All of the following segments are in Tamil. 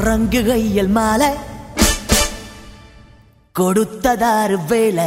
குரங்கு கையில் மாலை கொடுத்ததாறு வேலை.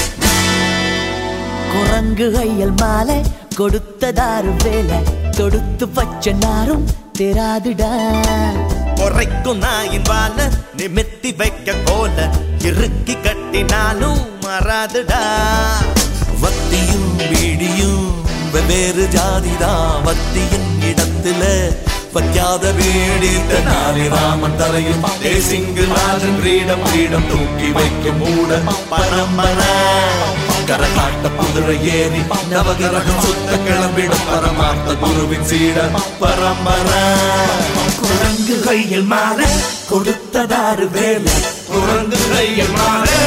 குரங்கு கையில் மாலை கொடுத்ததாறு வேலை. தொடுத்து வச்ச நாரும் தெராதுடா. குறைக்கும் நாயின் வாழ நிமித்தி வைக்க கோல இறுக்கி கட்டினாலும் மறாதுடா. வத்தியும் வீடியும் வெவ்வேறு ஜாதிதான். வத்தியின் இடத்துல வைக்காத வீடி நாளை ராமன் தலையில் தேசிங்கு ராஜன் கிரீடம் கிரீடம் தூக்கி வைக்கும் மூட பரம்பரை. கரகாட்ட குதிரை ஏறி நவகிரகம் சுத்த கிளம்பிடும் பரமார்த்த குருவின் சீட பரம்பரை. குரங்கு கையில் மாலை கொடுத்ததாறு வேலை. குரங்கு கையில் மாலை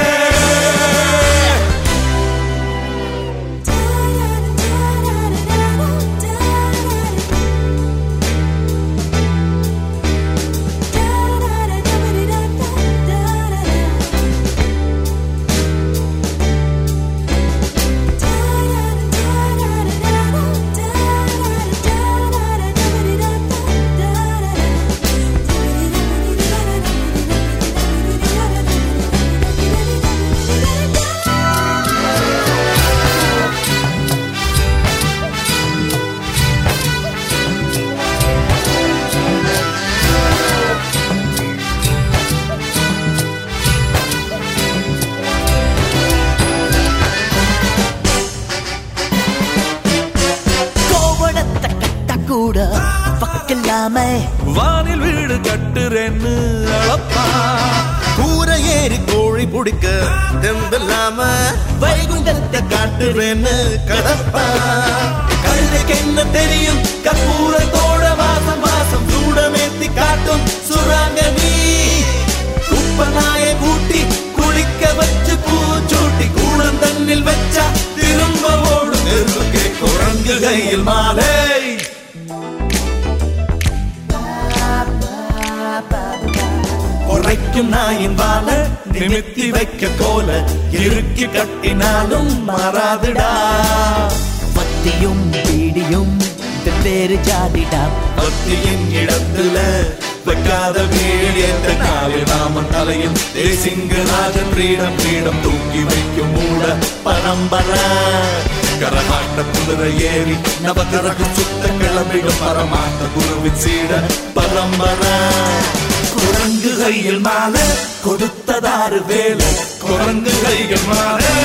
கூட பக்கலாம வானில் வீடு கட்டுறேன்னு அளப்பா. கூரை ஏறி கோழி பிடிக்க தெம்பில்லாம வைகுண்டத்தை காட்டுறேன்னு கடப்பா. கழுதைக்கு என்ன தெரியும் கற்பூர தோட வாசம் வாசம் சூடமேத்தி காட்டும் சுராங்கனி. குப்பநாய கூட்டி குளிக்க வச்சு பூச்சூட்டி கூடம் தண்ணில் வச்சா திரும்ப ஓடும் நெருக்கே. குரங்கு கையில் மாலை குறைக்கும் நாயின் வாழ நிமித்தி வைக்க கோல இறுக்கி கட்டினாலும் மாறாதுடா. பத்தியும் பீடியும் வெவ்வேறு ஜாதிடா. பத்தியின் இடத்துல வைக்காத வீடியத்த நாளை ராமன் தலையில் தேசிங்கு ராஜன் கிரீடம் கிரீடம் தூக்கி வைக்கும் மூட பரம்பரை. கரகாட்ட குதிரை ஏறி நவகிரகம் சுத்த கிளம்பிடும் பரமார்த்த குருவின் சீட பரம்பரை. குரங்கு கையில் மாலை கொடுத்ததாறு வேலை. குரங்கு கையில் மாலை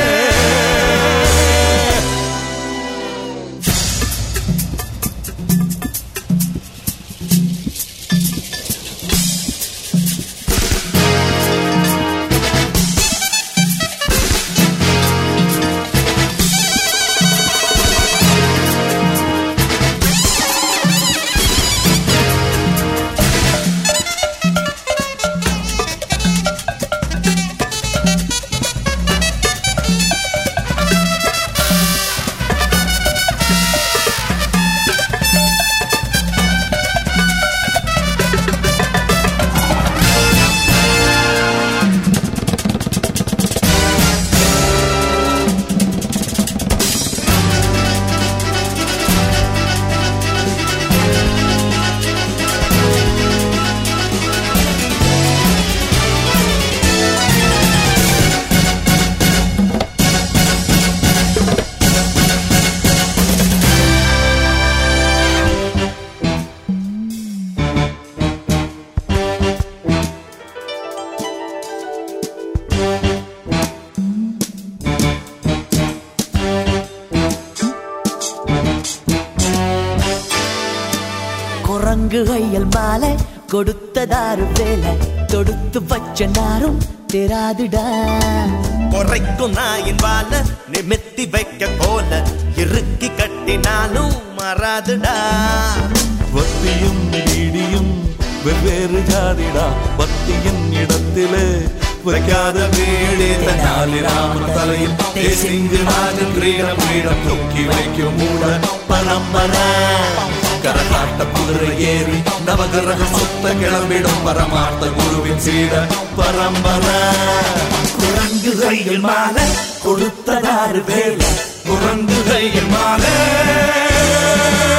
குரங்கு கையில் மாலை கொடுத்ததாறு வேலை. தொடுத்து வச்ச நாரும் தெராதுடா. குறைக்கும் நாயின் வாழ நிமித்தி வைக்க கோல இறுக்கி கட்டினாலும் மறாதுடா. வத்தியும் வீடியும் வெவ்வேறு ஜாதிடா. பக்தியின் இடத்திலே வைக்காத வீடு நாளை ராமன் தலையில் தேசிங்கு ராஜன் கிரீடம் கிரீடம் தூக்கி வைக்கும் மூட பரம்பரை. கரகாட்ட குதிரை ஏறி நவகிரகம் சுத்த கிளம்பிடும் பரமார்த்த குருவின் சீட பரம்பரை. குரங்கு கையில் மாலை கொடுத்ததாறு வேலை. குரங்கு கையில் மாலை